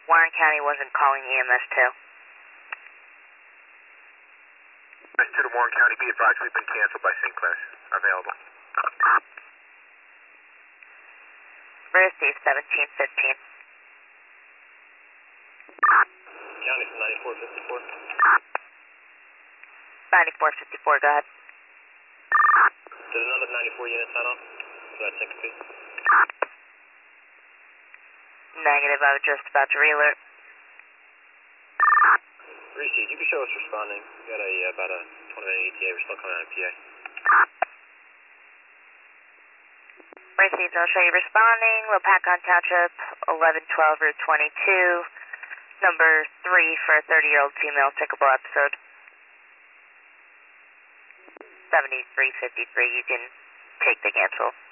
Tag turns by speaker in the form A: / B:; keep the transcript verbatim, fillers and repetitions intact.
A: Warren County wasn't calling E M S two.
B: E M S two to Warren County, be advised we've been canceled by Saint Clair. Available.
A: Receive seventeen fifteen.
B: County from ninety-four fifty-four.
A: ninety-four fifty-four, go ahead.
B: Did another ninety-four unit sign on? Was that six P?
A: Negative, I was just about to re-alert.
B: Reese, you can show us responding. We got a uh, about a twenty minute E T A. We're still coming out of P A.
A: Received, I'll show you responding. Lopakon Township, eleven twelve Route twenty-two. Number three for a thirty year old female tickable episode. seventy-three fifty-three, you can take the cancel.